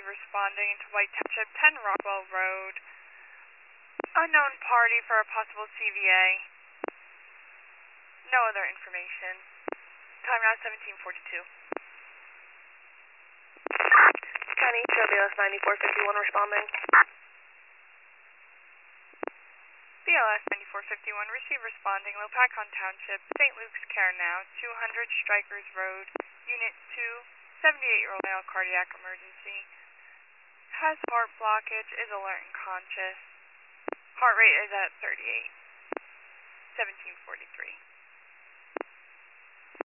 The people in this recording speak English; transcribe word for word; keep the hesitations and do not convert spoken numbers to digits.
receive responding to White Township, ten Rockwell Road. Unknown party for a possible C V A. No other information. Time now seventeen forty-two. County, show B L S ninety-four fifty-one responding. B L S ninety-four fifty-one, receive responding, Lopakon Township, Saint Luke's Care Now, two hundred Strikers Road, Unit two, seventy-eight-year-old male, cardiac emergency. Has heart blockage, is alert and conscious. Heart rate is at thirty-eight. seventeen forty-three.